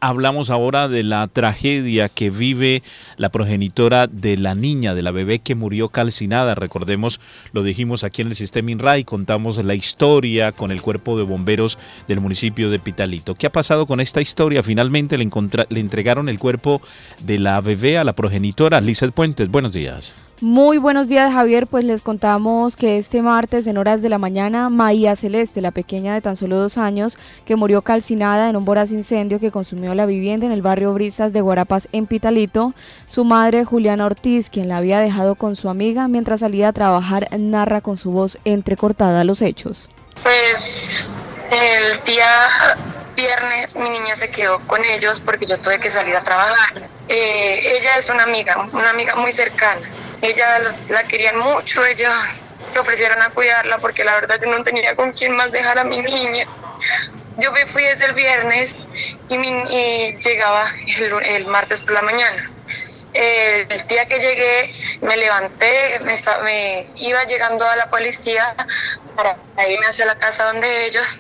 hablamos ahora de la tragedia que vive la progenitora de la niña, de la bebé que murió calcinada. Recordemos, lo dijimos aquí en el Sistema INRAE, contamos la historia con el cuerpo de bomberos del municipio de Pitalito. ¿Qué ha pasado con esta historia? Finalmente le entregaron el cuerpo de la bebé a la progenitora. Lizeth Puentes, buenos días. Muy buenos días, Javier. Pues les contamos que este martes en horas de la mañana, María Celeste, la pequeña de tan solo 2 años, que murió calcinada en un voraz incendio que consumió la vivienda en el barrio Brisas de Guarapas en Pitalito, su madre Juliana Ortiz, quien la había dejado con su amiga mientras salía a trabajar, narra con su voz entrecortada los hechos. Pues el día viernes mi niña se quedó con ellos porque yo tuve que salir a trabajar. Ella es una amiga muy cercana. Ella la querían mucho, ella se ofrecieron a cuidarla porque la verdad yo no tenía con quién más dejar a mi niña. Yo me fui desde el viernes y llegaba el martes por la mañana. El día que llegué me levanté, me iba llegando a la policía para irme hacia la casa donde ellos.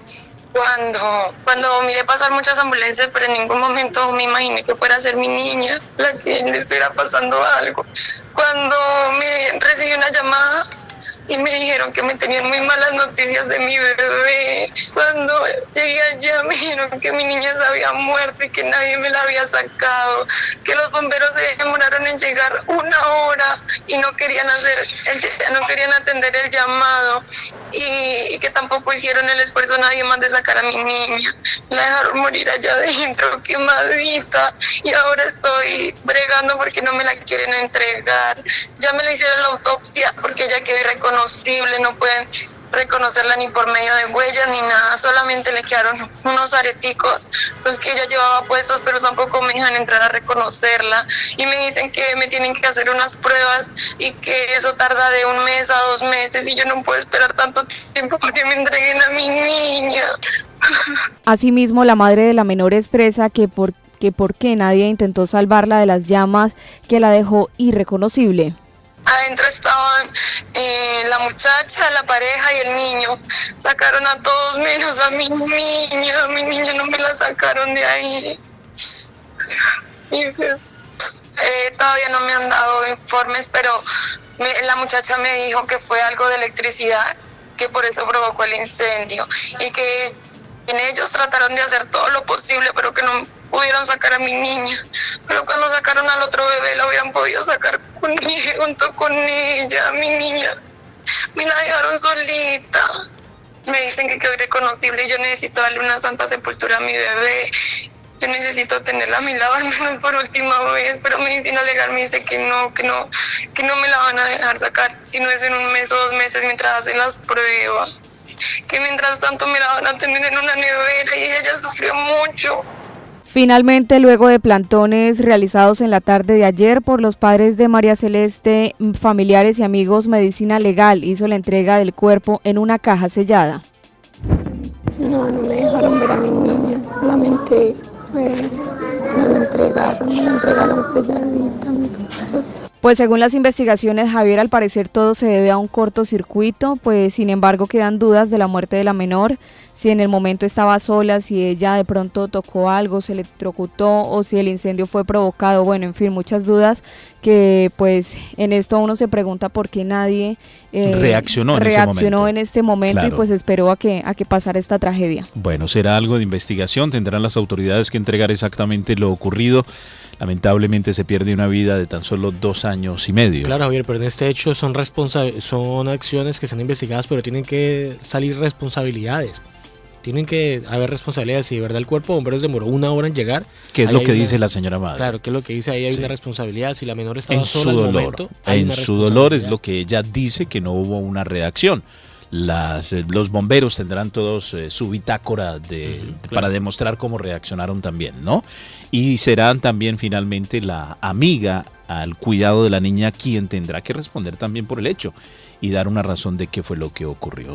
Cuando miré pasar muchas ambulancias, pero en ningún momento me imaginé que fuera a ser mi niña la que le estuviera pasando algo. Cuando me recibí una llamada y me dijeron que me tenían muy malas noticias de mi bebé. Cuando llegué allá me dijeron que mi niña se había muerto y que nadie me la había sacado, que los bomberos se demoraron en llegar 1 hora y no querían atender el llamado y que tampoco hicieron el esfuerzo nadie más de sacar a mi niña. La dejaron morir allá adentro, quemadita, y ahora estoy bregando porque no me la quieren entregar. Ya me la hicieron la autopsia porque ella quedó irreconocible, no pueden reconocerla ni por medio de huellas ni nada, solamente le quedaron unos areticos, los que ella llevaba puestos, pero tampoco me dejan entrar a reconocerla y me dicen que me tienen que hacer unas pruebas y que eso tarda de 1 mes a 2 meses y yo no puedo esperar tanto tiempo porque me entreguen a mi niña. Asimismo, la madre de la menor expresa que por qué nadie intentó salvarla de las llamas que la dejó irreconocible. Adentro estaban la muchacha, la pareja y el niño. Sacaron a todos menos a mi niña no me la sacaron de ahí. Todavía no me han dado informes, pero la muchacha me dijo que fue algo de electricidad, que por eso provocó el incendio y que ellos trataron de hacer todo lo posible, pero que no pudieron sacar a mi niña. Pero cuando sacaron al otro bebé, lo hubieran podido sacar junto con ella. Mi niña me la dejaron solita. Me dicen que quedó irreconocible y yo necesito darle una santa sepultura a mi bebé. Yo necesito tenerla a mi lado al menos por última vez, pero medicina legal me dice que no me la van a dejar sacar, si no es en 1 mes o 2 meses mientras hacen las pruebas. Que mientras tanto me la van a tener en una nevera y ella ya sufrió mucho. Finalmente, luego de plantones realizados en la tarde de ayer por los padres de María Celeste, familiares y amigos, Medicina Legal hizo la entrega del cuerpo en una caja sellada. No me dejaron ver a mi niña, solamente pues me la entregaron selladita, mi princesa. Pues según las investigaciones, Javier, al parecer todo se debe a un cortocircuito, pues sin embargo quedan dudas de la muerte de la menor, si en el momento estaba sola, si ella de pronto tocó algo, se electrocutó o si el incendio fue provocado, bueno, en fin, muchas dudas que pues en esto uno se pregunta por qué nadie reaccionó en este momento claro. Y pues esperó a que pasara esta tragedia. Bueno, será algo de investigación, tendrán las autoridades que entregar exactamente lo ocurrido. Lamentablemente se pierde una vida de tan solo 2 años y medio. Claro, Javier, pero en este hecho son acciones que están investigadas, pero tienen que salir responsabilidades. Tienen que haber responsabilidades. Si de verdad el cuerpo de bomberos demoró 1 hora en llegar. ¿Qué es lo que dice la señora madre? Claro, ¿qué es lo que dice? Ahí hay una responsabilidad. Si la menor estaba en sola su dolor, al momento, hay en una su dolor es lo que ella dice, que no hubo una reacción. Los bomberos tendrán todos su bitácora para demostrar cómo reaccionaron también, ¿no? Y serán también finalmente la amiga al cuidado de la niña quien tendrá que responder también por el hecho y dar una razón de qué fue lo que ocurrió.